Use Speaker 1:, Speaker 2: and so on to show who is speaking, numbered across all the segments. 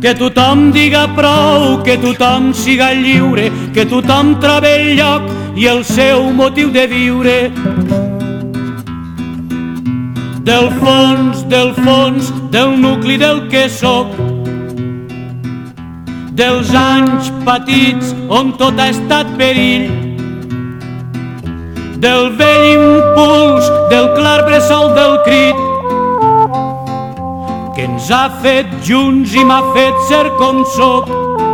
Speaker 1: Que tothom diga prou, que tothom siga lliure, que tothom trobi el lloc i el seu motiu de viure. Del fons, del nucli del que sóc, dels anys patits on tot ha estat perill, del vell impuls, del clar bressol del crit, que ens ha fet junts i m'ha fet ser com sóc.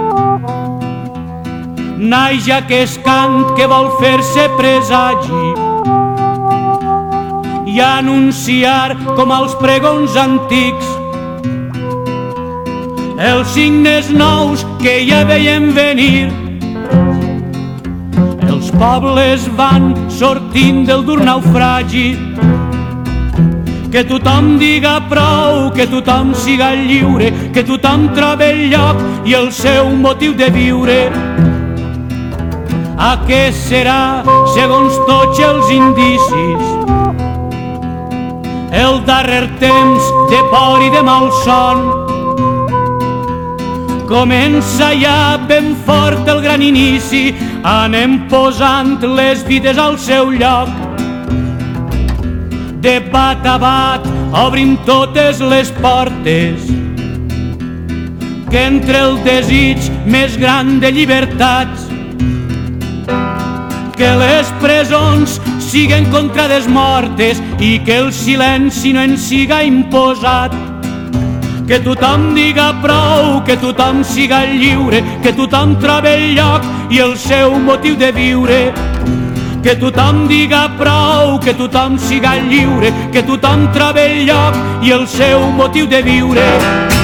Speaker 1: Naix aquest cant que vol fer-se presagi i anunciar com als pregons antics els signes nous que ja veiem venir. Els pobles van sortint del dur naufragi. Que tothom diga prou, que tothom siga lliure, que tothom trobi el lloc i el seu motiu de viure. Aquest serà, segons tots els indicis, el darrer temps de por i de malson. Comença ja ben fort el gran inici, anem posant les vides al seu lloc. De bat a bat obrim totes les portes, que entre el desig més gran de llibertats, que les presons siguen contrades mortes i que el silenci no ens siga imposat. Que tothom diga prou, que tothom siga lliure, que tothom trobi el lloc i el seu motiu de viure. Que tothom diga prou, que tothom siga lliure, que tothom trobi el lloc i el seu motiu de viure.